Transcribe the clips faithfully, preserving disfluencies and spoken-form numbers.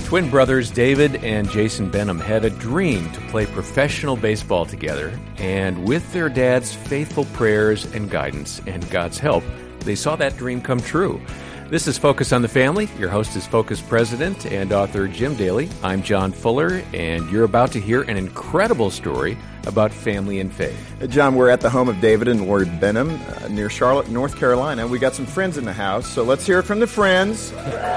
Twin brothers David and Jason Benham had a dream to play professional baseball together, and with their dad's faithful prayers and guidance and God's help, they saw that dream come true. This is Focus on the Family. Your host is Focus President and author Jim Daly. I'm John Fuller, and you're about to hear an incredible story about family and faith. John, we're at the home of David and Lori Benham uh, near Charlotte, North Carolina. We got some friends in the house, so let's hear it from the friends.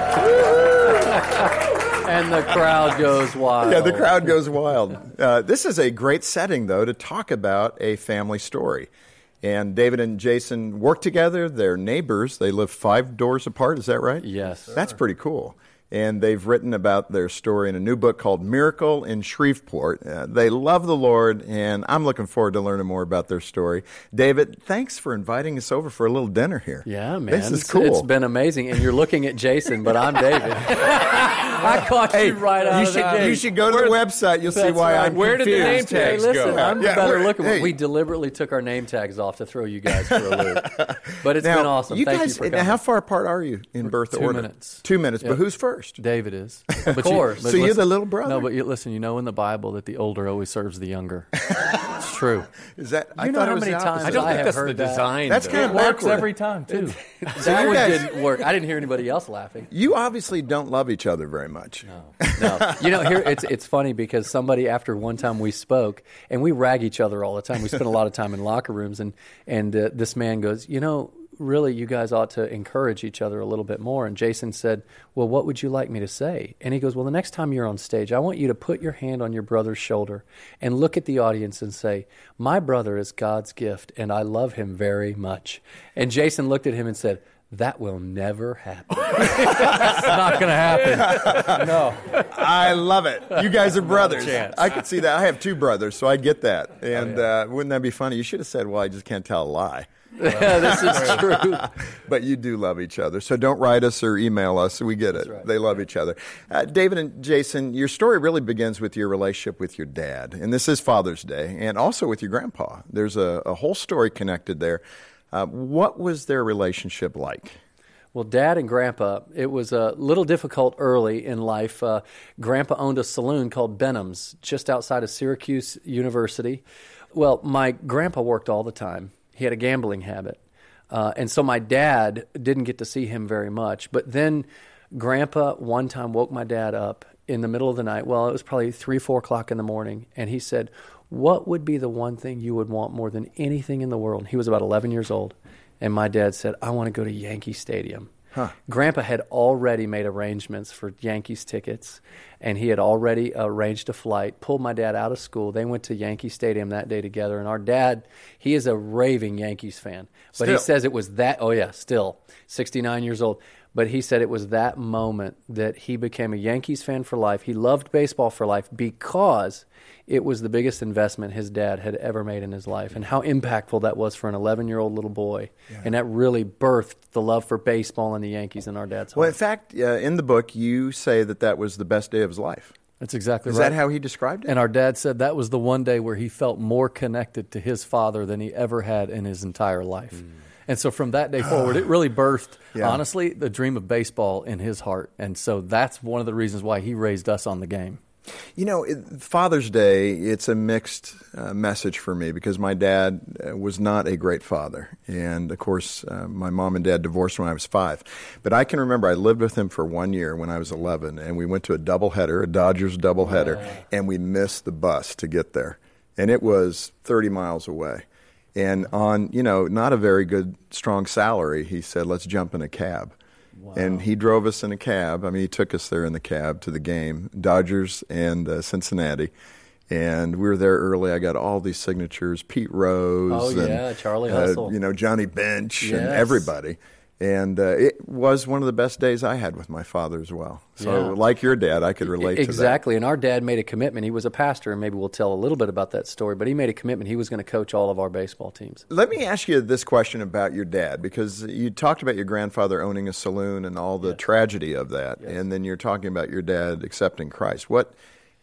And the crowd goes wild. Yeah, the crowd goes wild. Uh, this is a great setting, though, to talk about a family story. And David and Jason work together. They're neighbors. They live five doors apart. Is that right? Yes. That's pretty cool. And they've written about their story in a new book called Miracle in Shreveport. Uh, they love the Lord, and I'm looking forward to learning more about their story. David, thanks for inviting us over for a little dinner here. Yeah, man. This is it's, cool. It's been amazing. And you're looking at Jason, but I'm David. I caught hey, you right out you of should, the gate. You should go to the website. You'll see That's why right. I'm Where did the confused. name tags Hey, listen, go? I'm Yeah, the better where- looking hey. one. We deliberately took our name tags off to throw you guys for a loop. But it's now, been awesome. You Thank guys, you for now, coming. how far apart are you in birth two order? minutes. Two minutes. Yep. But who's first? David is. Of You- course. so you're the little brother? No, but you, listen, you know in the Bible that the older always serves the younger. It's true. Is that? I You know thought how it was many the times opposite. I don't I think have that's heard the that. design. That's though. kind It of works backward. every time, too. So that you one guys- didn't work. I didn't hear anybody else laughing. You obviously don't love each other very much. No, you know, here it's it's funny because somebody after one time we spoke, and we rag each other all the time. We spend a lot of time in locker rooms, and and uh, this man goes, you know, really, you guys ought to encourage each other a little bit more. And Jason said, well, what would you like me to say? And he goes, well, the next time you're on stage, I want you to put your hand on your brother's shoulder and look at the audience and say, my brother is God's gift, and I love him very much. And Jason looked at him and said, that will never happen. It's not going to happen. No. I love it. You guys are brothers. chance. I could see that. I have two brothers, so I get that. And uh, wouldn't that be funny? You should have said, well, I just can't tell a lie. Yeah, this is true. But you do love each other. So don't write us or email us. We get it. right. They love each other. Uh, David and Jason, your story really begins with your relationship with your dad. And this is Father's Day, and also with your grandpa. There's a, a whole story connected there. Uh, what was their relationship like? Well, Dad and Grandpa, it was a little difficult early in life. Uh, Grandpa owned a saloon called Benham's just outside of Syracuse University. Well, my grandpa worked all the time. He had a gambling habit. Uh, and so my dad didn't get to see him very much. But then Grandpa one time woke my dad up in the middle of the night. Well, it was probably three, four o'clock in the morning. And he said, what would be the one thing you would want more than anything in the world? He was about eleven years old. And my dad said, I want to go to Yankee Stadium. Huh. Grandpa had already made arrangements for Yankees tickets, and he had already arranged a flight, pulled my dad out of school. They went to Yankee Stadium that day together, and our dad, he is a raving Yankees fan. But Still. he says it was that, oh yeah, still, sixty-nine years old. But he said it was that moment that he became a Yankees fan for life. He loved baseball for life because it was the biggest investment his dad had ever made in his life, and how impactful that was for an eleven-year-old little boy. Yeah. And that really birthed the love for baseball and the Yankees in our dad's heart. Well, in fact, uh, in the book, you say that that was the best day of his life. That's exactly Is right. that how he described it? And our dad said that was the one day where he felt more connected to his father than he ever had in his entire life. Mm. And so from that day forward, it really birthed, Yeah. honestly, the dream of baseball in his heart. And so that's one of the reasons why he raised us on the game. You know, it, Father's Day, it's a mixed uh, message for me because my dad uh, was not a great father. And, of course, uh, my mom and dad divorced when I was five. But I can remember I lived with him for one year when I was eleven, and we went to a doubleheader, a Dodgers doubleheader, wow. and we missed the bus to get there. And it was thirty miles away. And on, you know, not a very good, strong salary, he said, let's jump in a cab. Wow. And he drove us in a cab. I mean, he took us there in the cab to the game, Dodgers and uh, Cincinnati. And we were there early. I got all these signatures, Pete Rose. Oh, and, yeah, Charlie Hustle. Uh, you know, Johnny Bench yes. and everybody. And uh, it was one of the best days I had with my father as well. So Yeah. like your dad, I could relate to that. Exactly. And our dad made a commitment. He was a pastor, and maybe we'll tell a little bit about that story, but he made a commitment. He was going to coach all of our baseball teams. Let me ask you this question about your dad, because you talked about your grandfather owning a saloon and all the Yes. tragedy of that, Yes. and then you're talking about your dad accepting Christ. What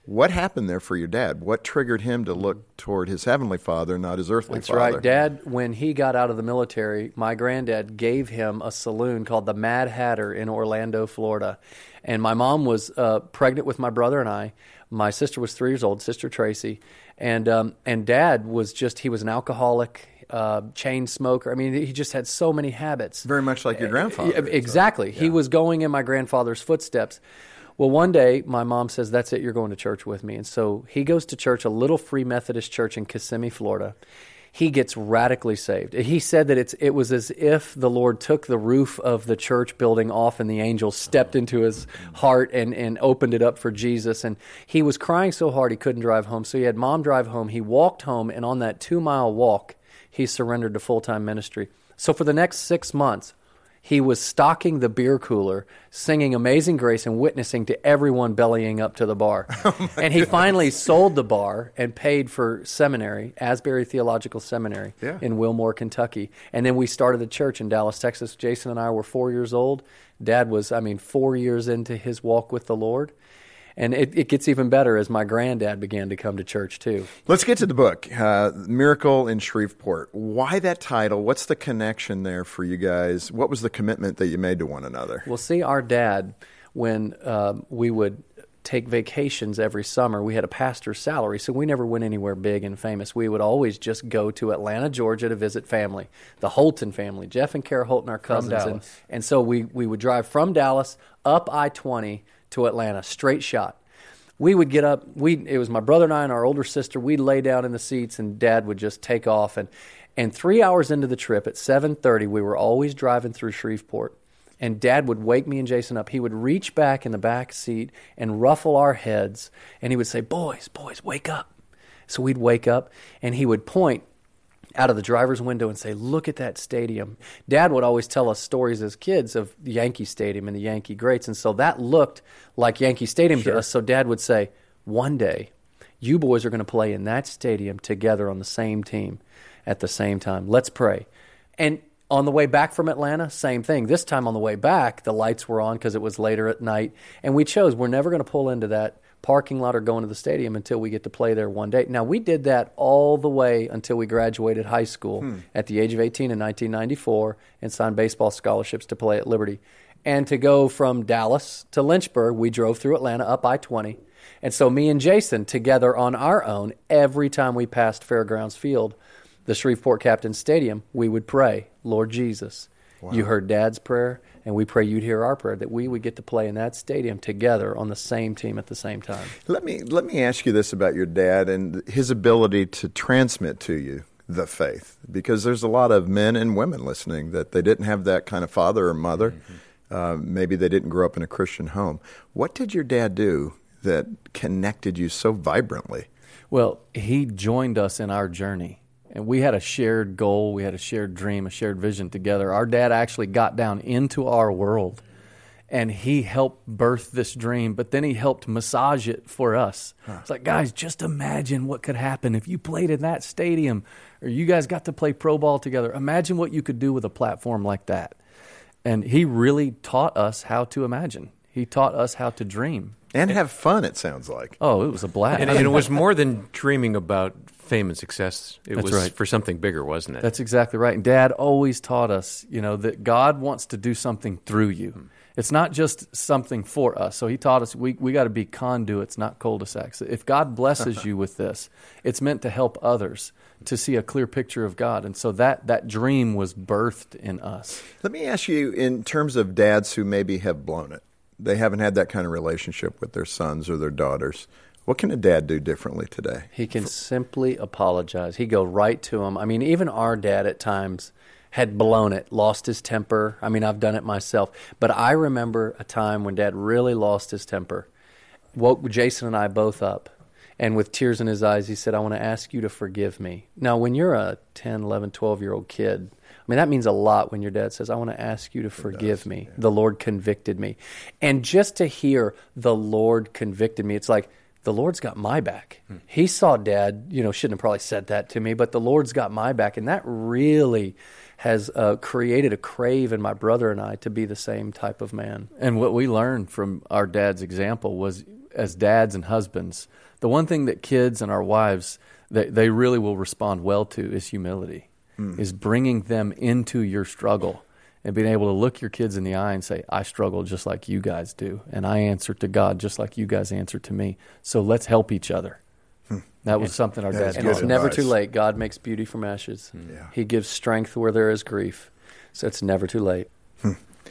What happened there for your dad? What triggered him to look toward his heavenly father, not his earthly That's father? right. Dad, when he got out of the military, my granddad gave him a saloon called the Mad Hatter in Orlando, Florida. And my mom was uh, pregnant with my brother and I. My sister was three years old, Sister Tracy. And um, and Dad was just, he was an alcoholic, uh, chain smoker. I mean, he just had so many habits. Very much like your grandfather. Exactly. So, yeah. He was going in my grandfather's footsteps. Well, one day, my mom says, that's it, you're going to church with me. And so he goes to church, a little Free Methodist church in Kissimmee, Florida. He gets radically saved. He said that it's it was as if the Lord took the roof of the church building off and the angel stepped into his heart and, and opened it up for Jesus. And he was crying so hard he couldn't drive home. So he had Mom drive home. He walked home, and on that two-mile walk, he surrendered to full-time ministry. So for the next six months, he was stocking the beer cooler, singing Amazing Grace, and witnessing to everyone bellying up to the bar. Oh and he goodness. finally sold the bar and paid for seminary, Asbury Theological Seminary yeah. in Wilmore, Kentucky. And then we started the church in Dallas, Texas. Jason and I were four years old. Dad was, I mean, four years into his walk with the Lord. And it, it gets even better as my granddad began to come to church, too. Let's get to the book, uh, Miracle in Shreveport. Why that title? What's the connection there for you guys? What was the commitment that you made to one another? Well, see, our dad, when uh, we would take vacations every summer, we had a pastor's salary, so we never went anywhere big and famous. We would always just go to Atlanta, Georgia to visit family, the Holton family, Jeff and Kara Holton, our cousins. And, and so we, we would drive from Dallas up I twenty to Atlanta, straight shot. We would get up, we it was my brother and I and our older sister, we'd lay down in the seats and Dad would just take off. And, and three hours into the trip at seven thirty, we were always driving through Shreveport. And Dad would wake me and Jason up. He would reach back in the back seat and ruffle our heads. And he would say, boys, boys, wake up. So we'd wake up and he would point out of the driver's window and say, look at that stadium. Dad would always tell us stories as kids of the Yankee Stadium and the Yankee greats, and so that looked like Yankee Stadium sure. to us. So Dad would say, one day, you boys are going to play in that stadium together on the same team at the same time. Let's pray. And on the way back from Atlanta, same thing. This time on the way back, the lights were on because it was later at night, and we chose we're never going to pull into that parking lot or go into the stadium until we get to play there one day. Now, we did that all the way until we graduated high school hmm. at the age of eighteen in nineteen ninety-four and signed baseball scholarships to play at Liberty. And to go from Dallas to Lynchburg, we drove through Atlanta up I twenty. And so me and Jason, together on our own, every time we passed Fairgrounds Field, the Shreveport Captain Stadium, we would pray, Lord Jesus, wow. you heard Dad's prayer, and we pray you'd hear our prayer, that we would get to play in that stadium together on the same team at the same time. Let me let me ask you this about your dad and his ability to transmit to you the faith, because there's a lot of men and women listening that they didn't have that kind of father or mother. Mm-hmm. Uh, maybe they didn't grow up in a Christian home. What did your dad do that connected you so vibrantly? Well, he joined us in our journey. And we had a shared goal, we had a shared dream, a shared vision together. Our dad actually got down into our world, and he helped birth this dream, but then he helped massage it for us. Huh. It's like, guys, just imagine what could happen if you played in that stadium, or you guys got to play pro ball together. Imagine what you could do with a platform like that. And he really taught us how to imagine. He taught us how to dream. And have fun, it sounds like. Oh, it was a blast. And, and it was more than dreaming about fame and success. It That's was right. for something bigger, wasn't it? That's exactly right. And Dad always taught us, you know, that God wants to do something through you. Hmm. It's not just something for us. So he taught us we we got to be conduits, not cul-de-sacs. If God blesses you with this, it's meant to help others to see a clear picture of God. And so that, that dream was birthed in us. Let me ask you, in terms of dads who maybe have blown it, they haven't had that kind of relationship with their sons or their daughters, what can a dad do differently today? He can For- simply apologize. He'd go right to him. I mean, even our dad at times had blown it, lost his temper. I mean, I've done it myself. But I remember a time when Dad really lost his temper, woke Jason and I both up, and with tears in his eyes, he said, I want to ask you to forgive me. Now, when you're a ten, eleven, twelve-year-old kid, I mean, that means a lot when your dad says, I want to ask you to forgive me. Yeah. The Lord convicted me. And just to hear the Lord convicted me, it's like, the Lord's got my back. Hmm. He saw Dad, you know, shouldn't have probably said that to me, but the Lord's got my back. And that really has uh, created a crave in my brother and I to be the same type of man. And what we learned from our dad's example was as dads and husbands, the one thing that kids and our wives, they, they really will respond well to is humility, mm. is bringing them into your struggle and being able to look your kids in the eye and say, I struggle just like you guys do, and I answer to God just like you guys answer to me. So let's help each other. Hmm. That was something our dad And taught it's us. never too late. God makes beauty from ashes. Yeah. He gives strength where there is grief. So it's never too late. Hmm.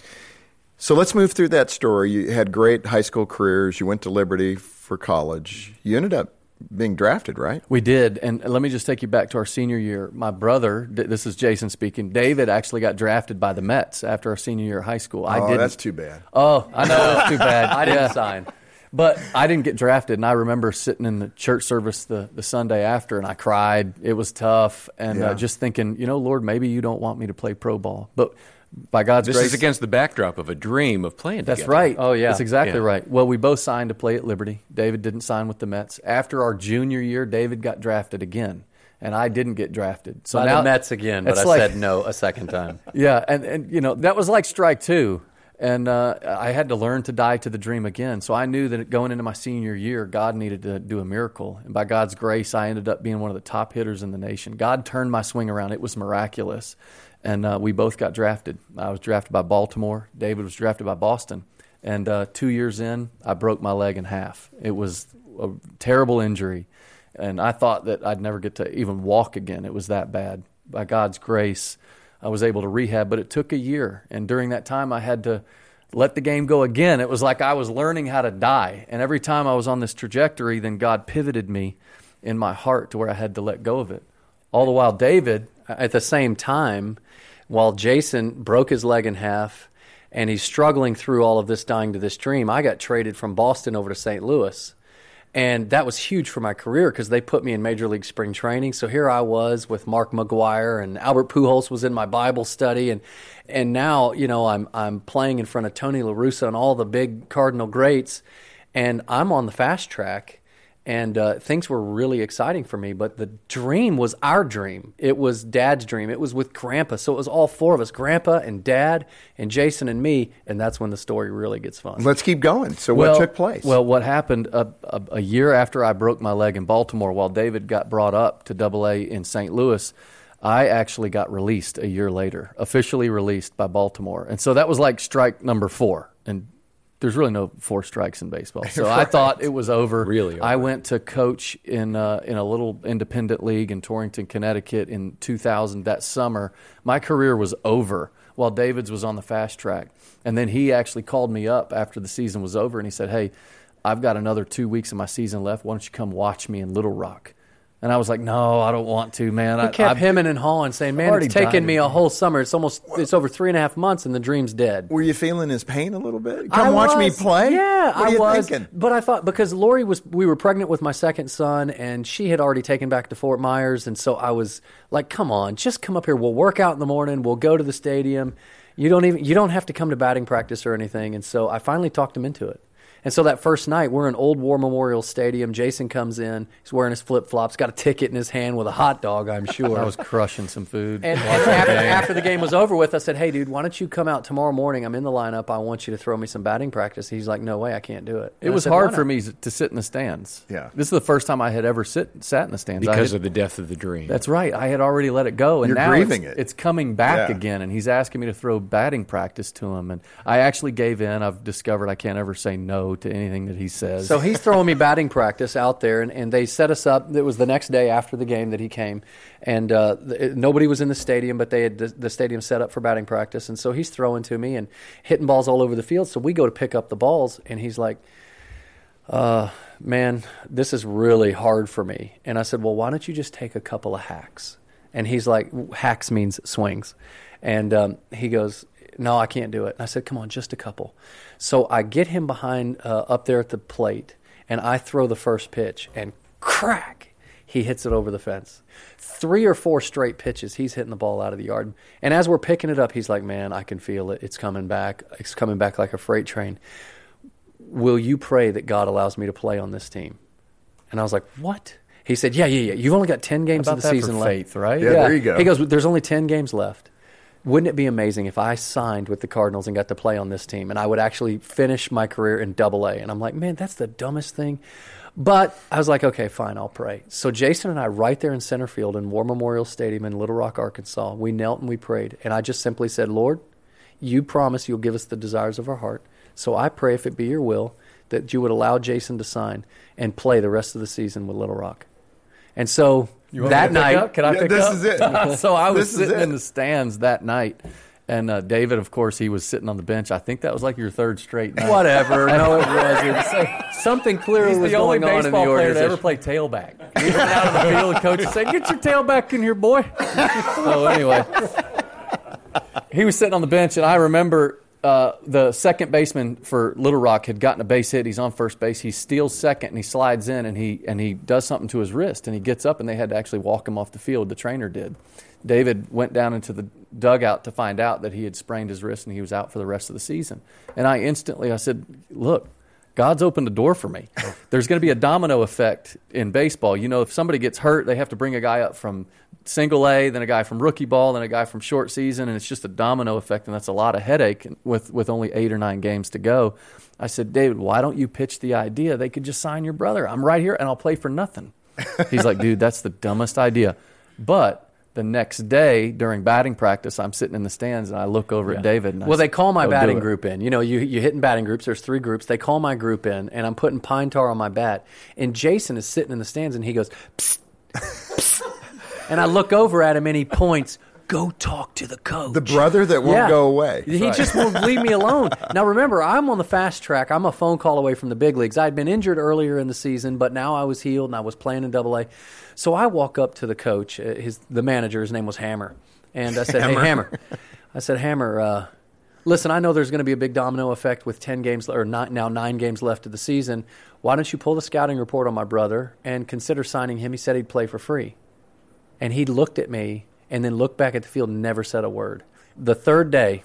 So let's move through that story. You had great high school careers. You went to Liberty for college. You ended up being drafted, right? We did. And let me just take you back to our senior year. My brother, this is Jason speaking, David actually got drafted by the Mets after our senior year of high school. I oh, didn't. that's too bad. Oh, I know. That's too bad. I didn't Yeah. sign. But I didn't get drafted, and I remember sitting in the church service the, the Sunday after, and I cried. It was tough, and Yeah. uh, just thinking, you know, Lord, maybe you don't want me to play pro ball. But by God's This grace, is against the backdrop of a dream of playing that's together. right. Oh, yeah. That's exactly Yeah. right. Well, we both signed to play at Liberty. David didn't sign with the Mets. After our junior year, David got drafted again, and I didn't get drafted. So By now the Mets again, but it's I like- said no a second time. Yeah, and, and you know, that was like strike two. And uh, I had to learn to die to the dream again. So I knew that going into my senior year, God needed to do a miracle. And by God's grace, I ended up being one of the top hitters in the nation. God turned my swing around. It was miraculous. And uh, we both got drafted. I was drafted by Baltimore. David was drafted by Boston. And uh, two years in, I broke my leg in half. It was a terrible injury. And I thought that I'd never get to even walk again. It was that bad. By God's grace, I was able to rehab, but it took a year. And during that time, I had to let the game go again. It was like I was learning how to die. And every time I was on this trajectory, then God pivoted me in my heart to where I had to let go of it. All the while, David, At the same time, while Jason broke his leg in half and he's struggling through all of this dying to this dream, I got traded from Boston over to Saint Louis. And that was huge for my career because they put me in Major League Spring Training. So here I was with Mark McGwire, and Albert Pujols was in my Bible study. And and now, you know, I'm I'm playing in front of Tony La Russa and all the big Cardinal greats. And I'm on the fast track. And uh, things were really exciting for me. But the dream was our dream. It was Dad's dream. It was with Grandpa. So it was all four of us, Grandpa and Dad and Jason and me. And that's when the story really gets fun. Let's keep going. So what well, took place? Well, what happened a, a, a year after I broke my leg in Baltimore, while David got brought up to Double A in Saint Louis, I actually got released a year later, officially released by Baltimore. And so that was like strike number four. And there's really no four strikes in baseball. So right. I thought it was over. Really over. I went to coach in uh, in a little independent league in Torrington, Connecticut in two thousand that summer. My career was over while David's was on the fast track. And then he actually called me up after the season was over, and he said, hey, I've got another two weeks of my season left. Why don't you come watch me in Little Rock? And I was like, no, I don't want to, man. We I kept I've, hemming and hawing, saying, man, already it's taken died me of a it. whole summer. It's almost, it's over three and a half months and the dream's dead. Were you feeling his pain a little bit? Come I watch me was. play? Yeah, what are I you was. thinking? But I thought, because Lori was, we were pregnant with my second son, and she had already taken back to Fort Myers, and so I was like, come on, just come up here. We'll work out in the morning. We'll go to the stadium. You don't even, you don't have to come to batting practice or anything. And so I finally talked him into it. And so that first night, we're in Old War Memorial Stadium. Jason comes in. He's wearing his flip-flops, got a ticket in his hand with a hot dog, I'm sure. I was crushing some food. And, and after, after the game was over with, I said, hey, dude, why don't you come out tomorrow morning? I'm in the lineup. I want you to throw me some batting practice. He's like, no way, I can't do it. It And I was said, hard "Why for not?" me to sit in the stands. Yeah. This is the first time I had ever sit, sat in the stands. I Because had- of the death of the dream. That's right. I had already let it go, and You're now grieving it's, it. it's coming back Yeah. again. And he's asking me to throw batting practice to him, and I actually gave in. I've discovered I can't ever say no to anything that he says. So he's throwing me batting practice out there, and, and they set us up. It was the next day after the game that he came, and uh, th- nobody was in the stadium, but they had the, the stadium set up for batting practice. And so he's throwing to me and hitting balls all over the field. So we go to pick up the balls, and he's like, uh, man, this is really hard for me. And I said, well, why don't you just take a couple of hacks? And he's like, hacks means swings. And um, he goes, no, I can't do it. And I said, come on, just a couple. So I get him behind uh, up there at the plate, and I throw the first pitch, and crack, he hits it over the fence. Three or four straight pitches, he's hitting the ball out of the yard. And as we're picking it up, he's like, man, I can feel it. It's coming back. It's coming back like a freight train. Will you pray that God allows me to play on this team? And I was like, what? He said, yeah, yeah, yeah. You've only got ten games About of the that season for left. faith, right? Yeah, there you go. He goes, there's only ten games left. wouldn't it be amazing if I signed with the Cardinals and got to play on this team and I would actually finish my career in double A? And I'm like, man, that's the dumbest thing. But I was like, okay, fine, I'll pray. So Jason and I, right there in center field in War Memorial Stadium in Little Rock, Arkansas, we knelt and we prayed. And I just simply said, Lord, you promise you'll give us the desires of our heart. So I pray, if it be your will, that you would allow Jason to sign and play the rest of the season with Little Rock. And so that night, up? Can I Yeah, pick this up? is it. So I was This is sitting it. in the stands that night, and uh, David, of course, he was sitting on the bench. I think that was like your third straight night. whatever. No, it wasn't. Something clearly He's was the only going on in the baseball player to organization. ever play tailback. He went out on the field, and coach would say, "Get your tailback in here, boy." So anyway, he was sitting on the bench, and I remember uh, the second baseman for Little Rock had gotten a base hit. He's on first base. He steals second, and he slides in, and he and he does something to his wrist, and he gets up, and they had to actually walk him off the field. The trainer did. David went down into the dugout to find out that he had sprained his wrist and he was out for the rest of the season. And I instantly, I said, look, God's opened the door for me. There's going to be a domino effect in baseball. You know, if somebody gets hurt, they have to bring a guy up from single A, then a guy from rookie ball, then a guy from short season, and it's just a domino effect, and that's a lot of headache with, with only eight or nine games to go. I said, David, why don't you pitch the idea they could just sign your brother? I'm right here, and I'll play for nothing. He's like, dude, that's the dumbest idea. But the next day during batting practice, I'm sitting in the stands and I look over Yeah. at David. And I Well, said, they call my "Go do batting it." group in. You know, you you hit in batting groups. There's three groups. They call my group in, and I'm putting pine tar on my bat. And Jason is sitting in the stands, and he goes, psst, psst. And I look over at him, and he points, go talk to the coach. The brother that won't Yeah. go away. He just won't leave me alone. Now, remember, I'm on the fast track. I'm a phone call away from the big leagues. I had been injured earlier in the season, but now I was healed, and I was playing in double A. So I walk up to the coach, uh, his the manager. His name was Hammer. And I said, Hammer. hey, Hammer. I said, Hammer, uh, listen, I know there's going to be a big domino effect with ten games, or not, now nine games left of the season. Why don't you pull the scouting report on my brother and consider signing him? He said he'd play for free. And he looked at me and then looked back at the field and never said a word. The third day,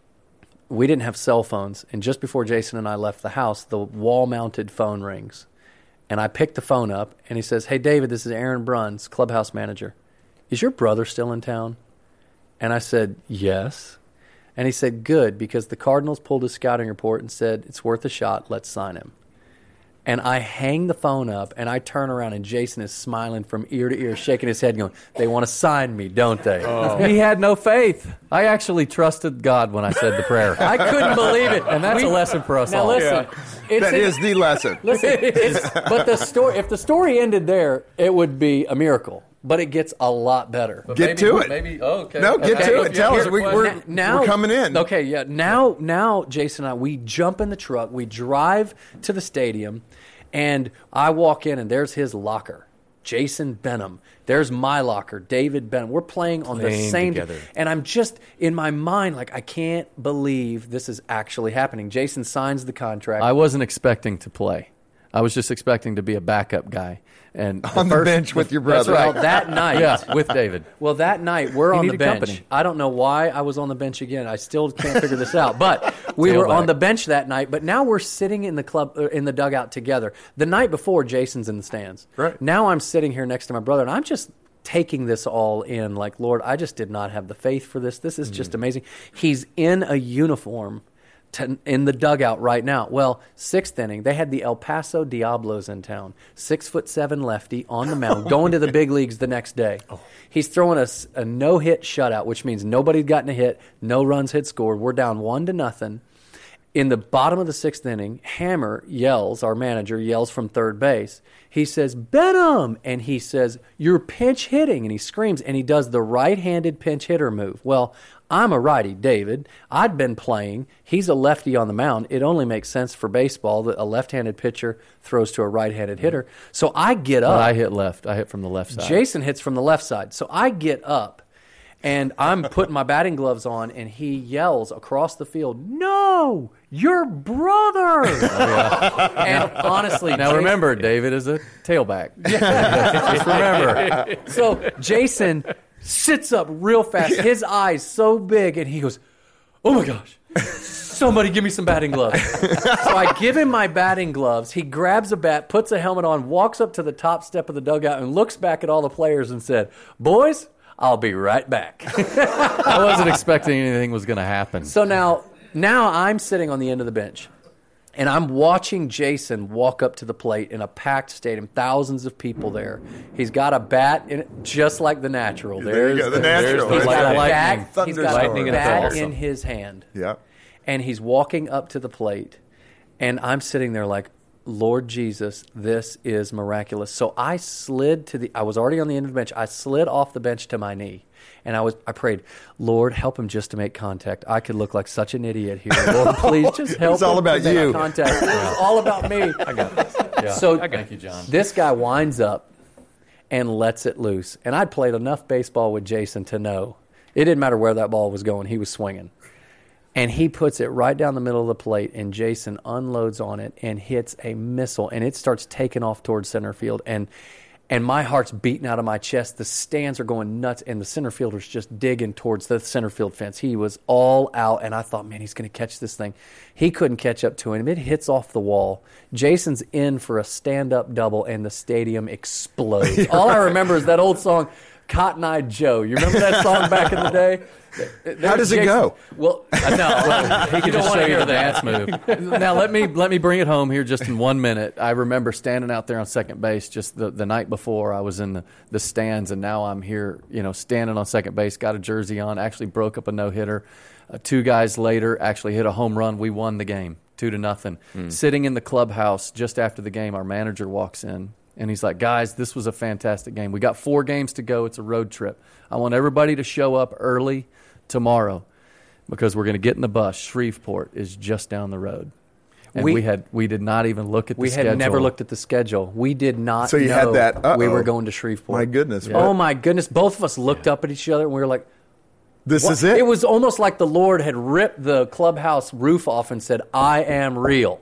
we didn't have cell phones, and just before Jason and I left the house, the wall-mounted phone rings. And I picked the phone up, and he says, hey, David, this is Aaron Bruns, clubhouse manager. Is your brother still in town? And I said, yes. And he said, good, because the Cardinals pulled his scouting report and said, it's worth a shot, let's sign him. And I hang the phone up, and I turn around, and Jason is smiling from ear to ear, shaking his head, going, they want to sign me, don't they? Oh. He had no faith. I actually trusted God when I said the prayer. I couldn't believe it. And that's We- a lesson for us now all. listen, it's That an- is the lesson. Listen, it's, but the story, if the story ended there, it would be a miracle. But it gets a lot better. Get maybe, to it. Maybe, oh, okay. No, get Okay, to if it. you're Tell here- us. We, we're, now, we're coming in. Okay, yeah. Now, now, Jason and I, we jump in the truck, we drive to the stadium, and I walk in, and there's his locker, Jason Benham. There's my locker, David Benham. We're playing on Playing the same, together. and I'm just in my mind like I can't believe this is actually happening. Jason signs the contract. I wasn't expecting to play. I was just expecting to be a backup guy. And On the first- bench with your That's brother. well, right. that night, Yeah, with David. Well, that night we're He on the needed bench. company. I don't know why I was on the bench again. I still can't figure this out. But we were Tailback. on the bench that night. But now we're sitting in the club uh, in the dugout together. The night before, Jason's in the stands. Right. Now I'm sitting here next to my brother, and I'm just taking this all in. Like, Lord, I just did not have the faith for this. This is just amazing. He's in a uniform. To, in the dugout right now. Well, sixth inning, they had the El Paso Diablos in town. Six foot seven lefty on the mound, going to the big leagues the next day. He's throwing us a, a no hit shutout, which means nobody'd gotten a hit, no runs had scored. We're down one to nothing. In the bottom of the sixth inning, Hammer yells, our manager yells from third base. He says, Benham! And he says, you're pinch hitting. And he screams, and he does the right-handed pinch hitter move. Well, I'm a righty, David. I'd been playing. He's a lefty on the mound. It only makes sense for baseball that a left-handed pitcher throws to a right-handed hitter. So I get up. But I hit left. I hit from the left side. Jason hits from the left side. So I get up, and I'm putting my batting gloves on, and he yells across the field, no, your brother. And honestly, Now Jason- remember, David is a tailback. Just remember. So Jason sits up real fast, his eyes so big, and he goes, oh my gosh, somebody give me some batting gloves. So I give him my batting gloves. He grabs a bat, puts a helmet on, walks up to the top step of the dugout, and looks back at all the players and said, boys, I'll be right back. I wasn't expecting anything was going to happen. So now, now I'm sitting on the end of the bench, and I'm watching Jason walk up to the plate in a packed stadium, thousands of people there. He's got a bat, in it, just like the natural. There you There's go, the natural. He's Right got there. a Lightning. bat, he's got Lightning a in a bat bottle. in his hand. Yeah. And he's walking up to the plate, and I'm sitting there like, Lord Jesus, this is miraculous. So I slid to the, I was already on the end of the bench. I slid off the bench to my knee, and I was, I prayed, Lord, help him just to make contact. I could look like such an idiot here. Lord, please just help It's all him about to make you. contact. It's all about me. I got this. Yeah. So Thank you, John. this guy winds up and lets it loose. And I'd played enough baseball with Jason to know it didn't matter where that ball was going. He was swinging. And he puts it right down the middle of the plate, and Jason unloads on it and hits a missile, and it starts taking off towards center field. And and my heart's beating out of my chest. The stands are going nuts, and the center fielder's just digging towards the center field fence. He was all out, and I thought, man, he's going to catch this thing. He couldn't catch up to him. It hits off the wall. Jason's in for a stand-up double, and the stadium explodes. All I remember is that old song, Cotton Eye Joe. You remember that song back in the day? How does it go? Well, uh, no, well, He could don't just wanna show you hear the that. dance move. Now let me let me bring it home here just in one minute. I remember standing out there on second base just the, the night before. I was in the, the stands, and now I'm here, you know, standing on second base. Got a jersey on. Actually broke up a no hitter. Uh, two guys later, actually hit a home run. We won the game, two to nothing. Mm. Sitting in the clubhouse just after the game, our manager walks in. And he's like, guys, this was a fantastic game. We got four games to go. It's a road trip. I want everybody to show up early tomorrow because we're going to get in the bus. Shreveport is just down the road. And we, We- we had we did not even look at the We schedule. had never looked at the schedule. We did not So you had know that, uh-oh. we were going to Shreveport. My goodness. Oh, what- my goodness. Both of us looked up at each other, and we were like, This what? is it? It was almost like the Lord had ripped the clubhouse roof off and said, I am real.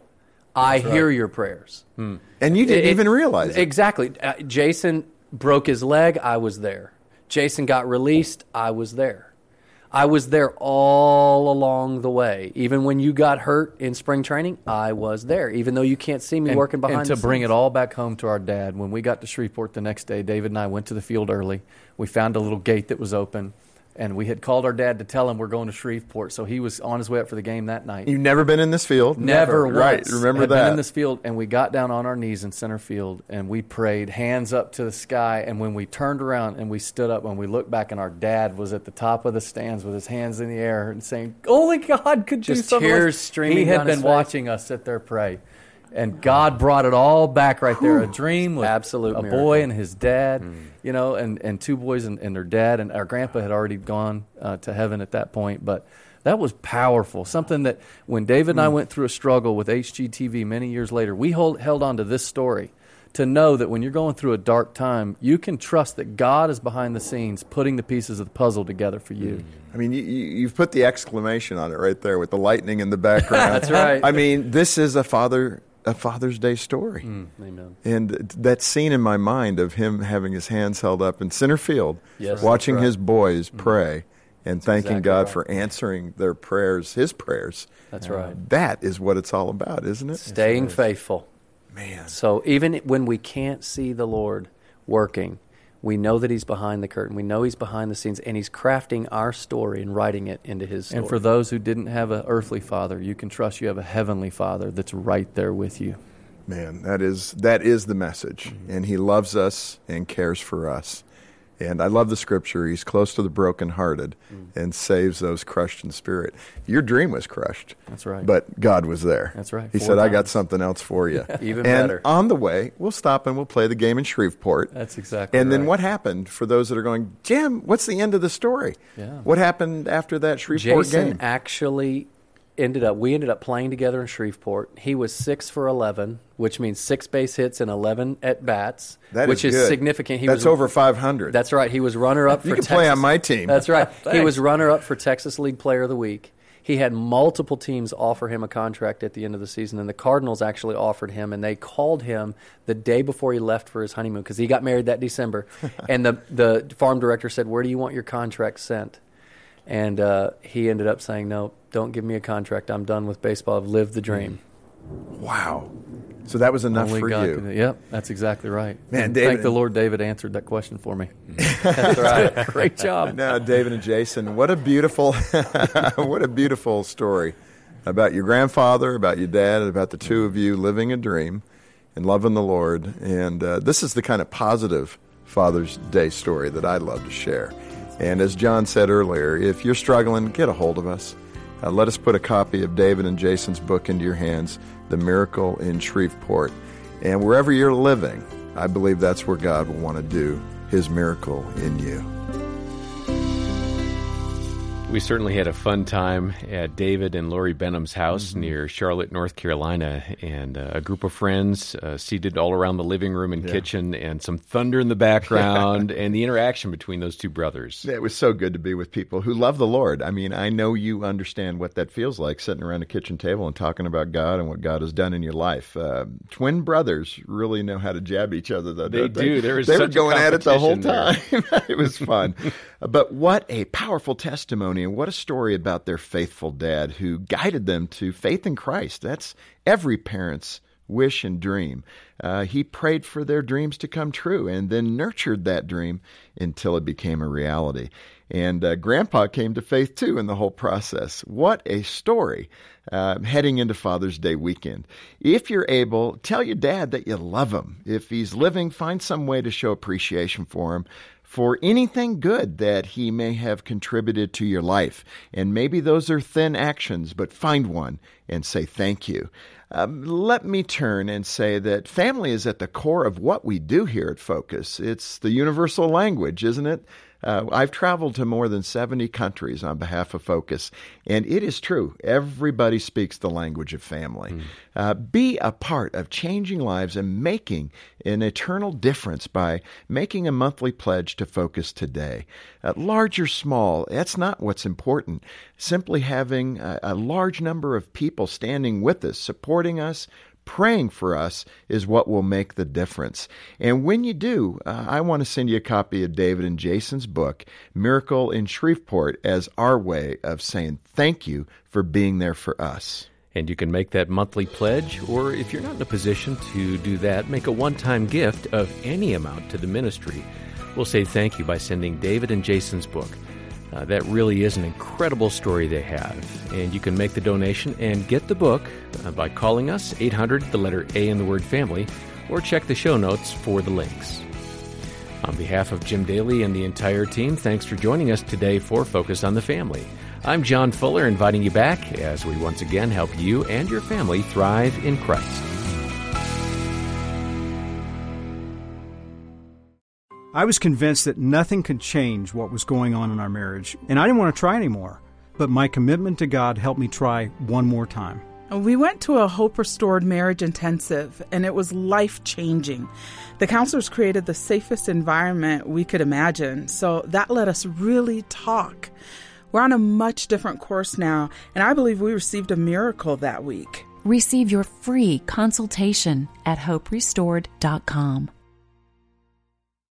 I hear your prayers. and you didn't It- even realize it. Exactly. Uh, Jason broke his leg. I was there. Jason got released. I was there. I was there all along the way. Even when you got hurt in spring training, I was there. Even though you can't see me and, working behind and to the bring scenes. it all back home to our dad, when we got to Shreveport the next day, David and I went to the field early. We found a little gate that was open, and we had called our dad to tell him we're going to Shreveport, so he was on his way up for the game that night. You've never been in this field? Never Right. once Remember had that. been in this field, and we got down on our knees in center field, and we prayed, hands up to the sky. And when we turned around and we stood up, when we looked back, and our dad was at the top of the stands with his hands in the air and saying, "Only God could do Just something." like tears this." streaming He had down his been face. watching us sit there pray, and God brought it all back right there. A dream with Absolute a miracle. boy and his dad, you know, and, and two boys and, and their dad, and our grandpa had already gone uh, to heaven at that point, but. That was powerful. Something that when David and I went through a struggle with H G T V many years later, we hold, held on to this story to know that when you're going through a dark time, you can trust that God is behind the scenes putting the pieces of the puzzle together for you. I mean, you, you, you've put the exclamation on it right there with the lightning in the background. That's right. I mean, this is a father a Father's Day story. Amen. And that scene in my mind of him having his hands held up in center field, Yes, watching that's right. his boys pray and thanking exactly God right. for answering their prayers, his prayers. That's right. That is what it's all about, isn't it? Staying faithful. Man. So even when we can't see the Lord working, we know that He's behind the curtain. We know He's behind the scenes, and He's crafting our story and writing it into His story. And for those who didn't have an earthly father, you can trust you have a heavenly Father that's right there with you. Man, that is that is the message. And he loves us and cares for us. And I love the scripture. He's close to the brokenhearted and saves those crushed in spirit. Your dream was crushed. That's right. But God was there. That's right. He Four said, I got times. something else for you. Even and better. on the way, we'll stop and we'll play the game in Shreveport. That's exactly And then right. what happened for those that are going, Jim, what's the end of the story? Yeah. What happened after that Shreveport Jason game? actually ended up, we ended up playing together in Shreveport. He was six for eleven, which means six base hits and eleven at bats, That which is is good. significant. He That's was over five hundred. That's right. He was runner-up for You can Texas. play on my team. That's right. He Thanks. was runner-up for Texas League Player of the Week. He had multiple teams offer him a contract at the end of the season, and the Cardinals actually offered him, and they called him the day before he left for his honeymoon because he got married that December. And the, the farm director said, where do you want your contract sent? And uh, he ended up saying, no, don't give me a contract. I'm done with baseball. I've lived the dream. Wow. So that was enough Only for God you. can- yep, that's exactly right. Man, And David- thank the Lord David answered that question for me. That's right. Great job. Now, David and Jason, what a beautiful, what a beautiful story about your grandfather, about your dad, about the two of you living a dream and loving the Lord. And uh, this is the kind of positive Father's Day story that I love to share. And as John said earlier, if you're struggling, get a hold of us. Uh, let us put a copy of David and Jason's book into your hands, The Miracle in Shreveport. And wherever you're living, I believe that's where God will want to do His miracle in you. We certainly had a fun time at David and Lori Benham's house mm-hmm. near Charlotte, North Carolina, and uh, a group of friends uh, seated all around the living room and yeah. kitchen, and some thunder in the background, and the interaction between those two brothers. It was so good to be with people who love the Lord. I mean, I know you understand what that feels like, sitting around a kitchen table and talking about God and what God has done in your life. Uh, twin brothers really know how to jab each other, though. They do. They, there was they such were going at it the whole time. It was fun. But what a powerful testimony, and what a story about their faithful dad who guided them to faith in Christ. That's every parent's wish and dream. Uh, he prayed for their dreams to come true and then nurtured that dream until it became a reality. And uh, Grandpa came to faith, too, in the whole process. What a story uh, heading into Father's Day weekend. If you're able, tell your dad that you love him. If he's living, find some way to show appreciation for him, for anything good that he may have contributed to your life. And maybe those are thin actions, but find one and say thank you. Um, let me turn and say that family is at the core of what we do here at Focus. It's the universal language, isn't it? Uh, I've traveled to more than seventy countries on behalf of Focus, and it is true. Everybody speaks the language of family. Mm. Uh, be a part of changing lives and making an eternal difference by making a monthly pledge to Focus today. Uh, large or small, that's not what's important. Simply having a, a large number of people standing with us, supporting us, praying for us is what will make the difference. And when you do, uh, I want to send you a copy of David and Jason's book, Miracle in Shreveport, as our way of saying thank you for being there for us. And you can make that monthly pledge, or if you're not in a position to do that, make a one-time gift of any amount to the ministry. We'll say thank you by sending David and Jason's book. Uh, that really is an incredible story they have. And you can make the donation and get the book uh, by calling us, eight hundred, the letter A in the word family, or check the show notes for the links. On behalf of Jim Daly and the entire team, thanks for joining us today for Focus on the Family. I'm John Fuller, inviting you back as we once again help you and your family thrive in Christ. I was convinced that nothing could change what was going on in our marriage, and I didn't want to try anymore. But my commitment to God helped me try one more time. We went to a Hope Restored Marriage Intensive, and it was life-changing. The counselors created the safest environment we could imagine, so that let us really talk. We're on a much different course now, and I believe we received a miracle that week. Receive your free consultation at hope restored dot com.